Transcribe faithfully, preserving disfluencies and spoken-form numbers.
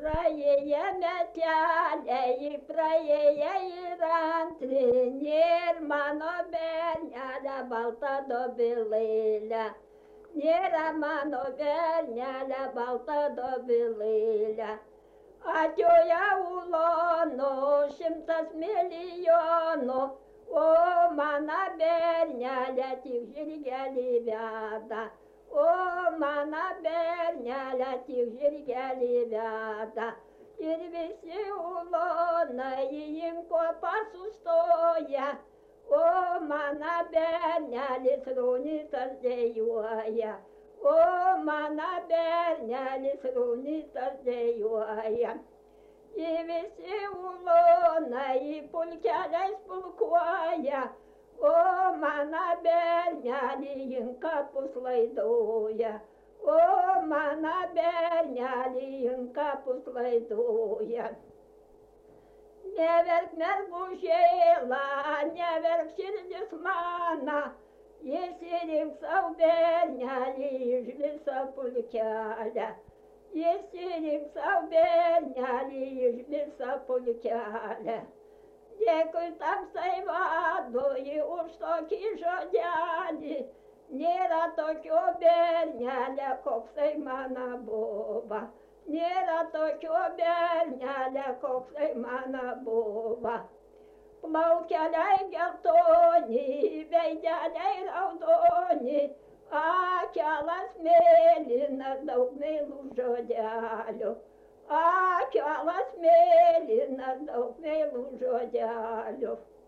Praėjome kelią, į praėję ir antrį, nėr mano bernelė balta dobilėlė. Nėra mano bernelė balta dobilėlė. Atjoja ulono šimtas milijonų, o mano bernelė tik žirgelį veda. O mano bernelė tik žirgelį veda. Ir visi ulonai į inkopą sustoja, o mano bernelis ruonitas dejuoja. O mano bernelis ruonitas dejuoja. Ir visi ulonai pulkeliais pulkuoja, o mano bernelį inkapus laidoja. O mano bernelį inkapus laidoja. Neverk mergužėla, neverk širdis mana, išsirink sau bernelį iš viso pulkelio. Išsirink sau bernelį iš viso pulkelio. Dėkui tamsai vadui už tokį žodelį, nėra tokio bernelio, koksai mano buvo. Nėra tokio bernelio, koksai mano buvo. Plaukeliai geltoni, veideliai raudoni, akelas mėlynas, daug meilų žodelių. Akelas mėlynas, daug meilų žodelių.